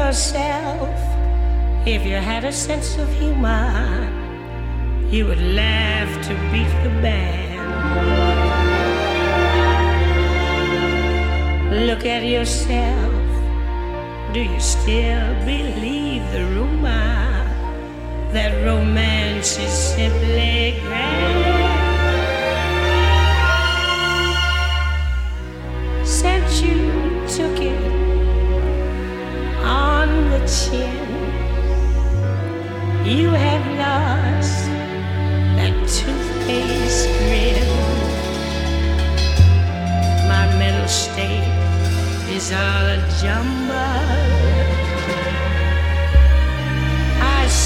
yourself, if you had a sense of humor, you would laugh to beat the band. Look at yourself. Do you still believe the rumor that romance is simply grand? Since you took it on the chin, you have lost that toothpaste grin. My mental state is all a jumble.